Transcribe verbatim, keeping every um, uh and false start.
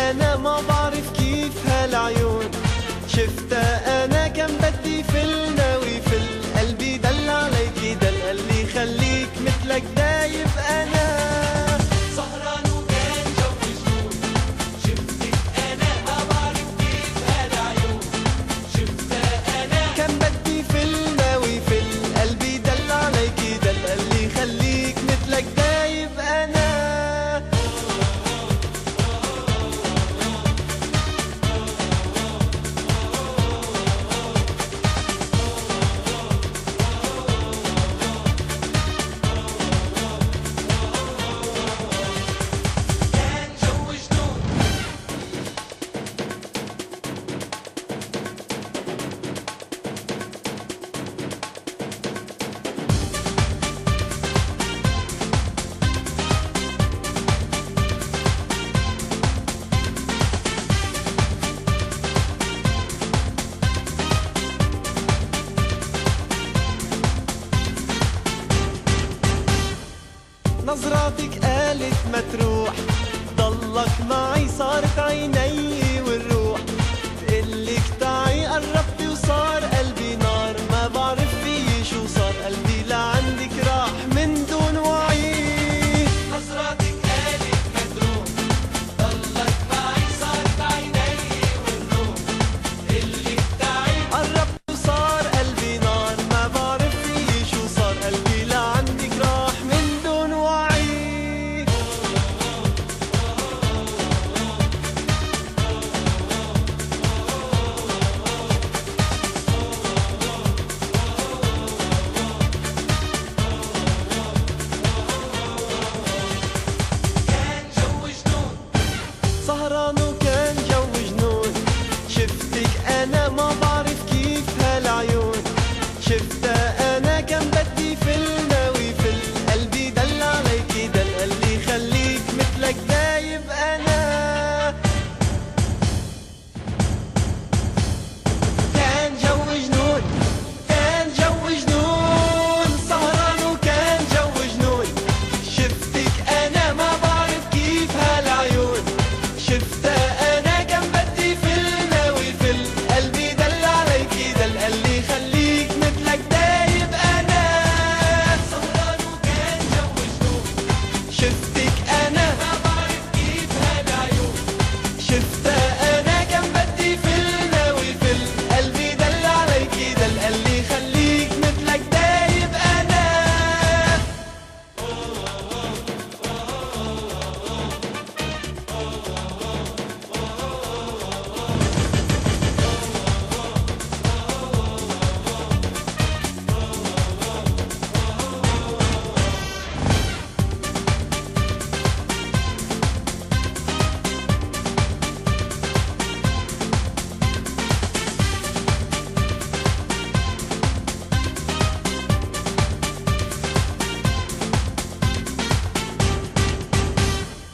انا ما بعرف كيف هالعيون شفتها انا كان بدي فلنا ويفل قلبي دل عليكي دل قال لي خليك مثلك دايب انا سهران وكان جو جنون شفتك انا ما بعرف كيف هالعيون شفتها انا كان بدي فلنا ويفل قلبي دل عليكي دل قال لي خليك مثلك دايب انا نظراتك قالت ما تروح ضلك معي صارت عيني والروح بقلك تعي قربتي وصار قلبي نار ما بعرف في شو صار قلبي لعندك راح من دون وعي نظراتك قالت ما تروح ضلك معي صارت عيني والروح اللي بتاعي قربت وصار قلبي نار ما بعرف في شو صار قلبي لعندك راح من دون وعي سهران وكان جو جنون شفتك انا ما بعرف كيف هالعيون شفتك